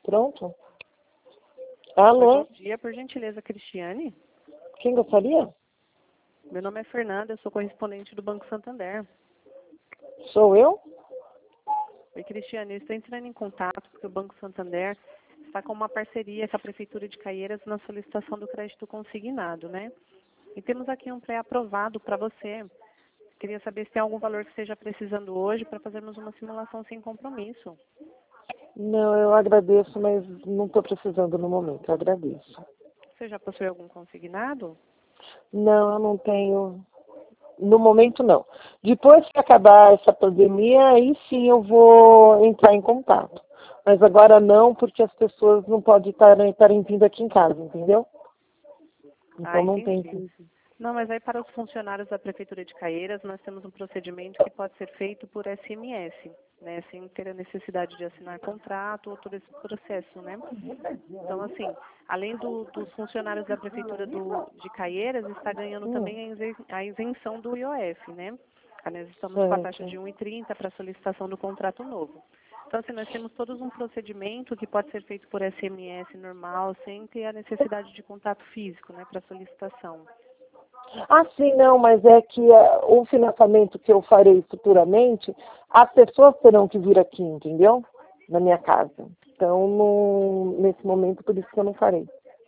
Pronto. Oi, Alô? bom dia, por gentileza, Cristiane. Quem gostaria? Meu nome é Fernanda, eu sou correspondente do Banco Santander. Sou eu? Oi, Cristiane, eu estou entrando em contato porque o Banco Santander está com uma parceria com a Prefeitura de Caieiras na solicitação do crédito consignado, né? E temos aqui um pré-aprovado para você. Queria saber se tem algum valor que esteja precisando hoje para fazermos uma simulação sem compromisso. Não, eu agradeço, mas não estou precisando no momento. Eu agradeço. Você já possui algum consignado? Não, eu não tenho. No momento, não. Depois que acabar essa pandemia, aí sim eu vou entrar em contato. Mas agora não, porque as pessoas não podem estarem vindo aqui em casa, entendeu? Então não tem. Entendi. Não, mas aí para os funcionários da Prefeitura de Caieiras, nós temos um procedimento que pode ser feito por SMS, né, sem ter a necessidade de assinar contrato ou todo esse processo, né? Então, assim, além dos funcionários da Prefeitura de Caieiras, está ganhando também a isenção do IOF, né? Nós estamos com a taxa de 1,30 para a solicitação do contrato novo. Então, assim, nós temos todos um procedimento que pode ser feito por SMS normal, sem ter a necessidade de contato físico, né, para solicitação. Ah, sim, não, mas é que o financiamento que eu farei futuramente, as pessoas terão que vir aqui, entendeu? Na minha casa. Então, nesse momento, por isso que eu não farei.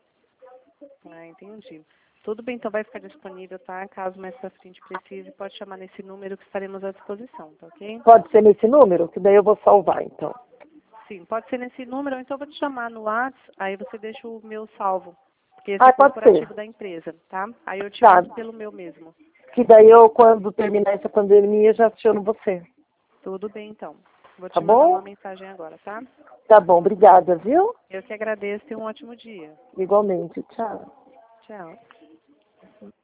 Ah, entendi. Tudo bem, então vai ficar disponível, tá? Caso mais pra frente precise, pode chamar nesse número que estaremos à disposição, tá ok? Pode ser nesse número, que daí eu vou salvar, então. Sim, pode ser nesse número, ou então eu vou te chamar no WhatsApp, aí você deixa o meu salvo, porque esse é Pode ser. corporativo da empresa, tá? Aí eu te Tá. mando pelo meu mesmo. Que daí eu, quando terminar essa pandemia, já aciono você. Tudo bem, então. Vou Tá te mandar uma bom? mensagem agora, tá? Tá bom, obrigada, viu? Eu que agradeço e um ótimo dia. Igualmente, tchau. Tchau.